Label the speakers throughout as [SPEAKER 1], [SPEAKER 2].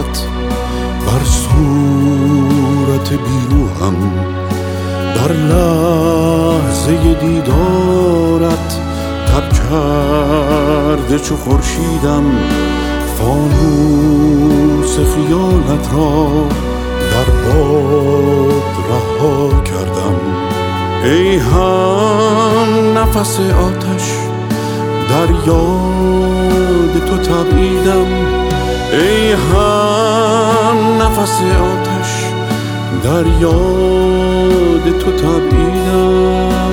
[SPEAKER 1] دارد بر صورت بیروهم، در لحظه دیدارت تب کرده چو خورشیدم. فانوس خیالت را در باد رها کردم. ای هم نفس آتش در یاد تو تبعیدم، ای هم نفس آتش در یاد تو تبعیدم.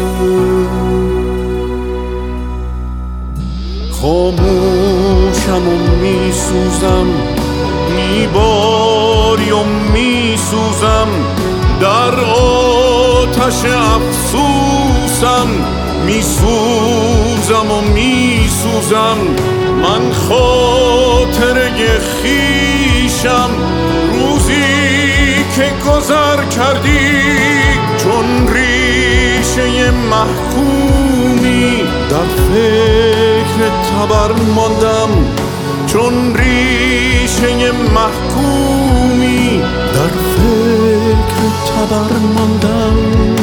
[SPEAKER 1] خاموشم و می سوزم، می باری و می سوزم، در آتش افسوسم می سوزم و می سوزم. من خاطره خویشم، روزی که گذر کردی چون ریشه محکومی. در فکر تبر ماندم چون ریشه محکومی، در فکر تبر ماندم.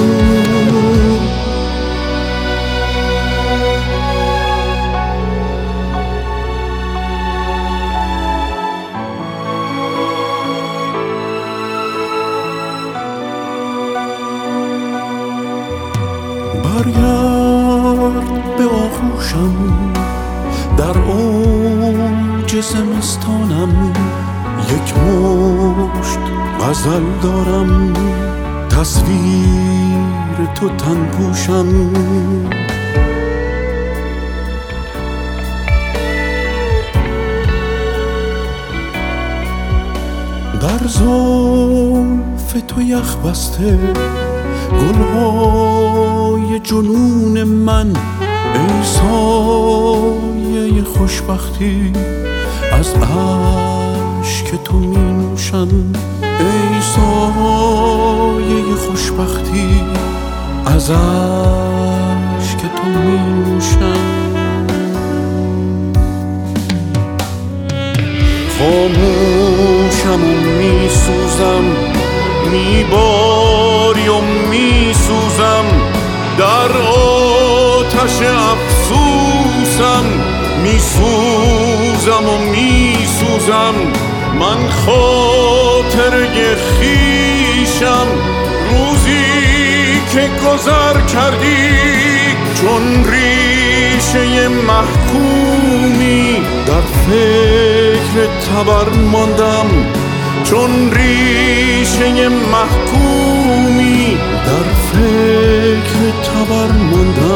[SPEAKER 1] برگرد به آغوشم، در اوج زمستانم یک مشت غزل دارم، تصویر تو تن پوشم. در زلف تو یخ بسته گلهای جنون من، ای سایه خوشبختی از اشک تو می نوشم. ای سایه خوشبختی از اشک تو می نوشم. خاموشم و می سوزم، می باری و می سوزم، در آتش افسوسم می سوزم و می سوزم. من خاطره خویشم، روزی که گذر کردی چون ریشه محکومی. در فکر تبر ماندم چون ریشه محکومی، در فکر تبر ماندم.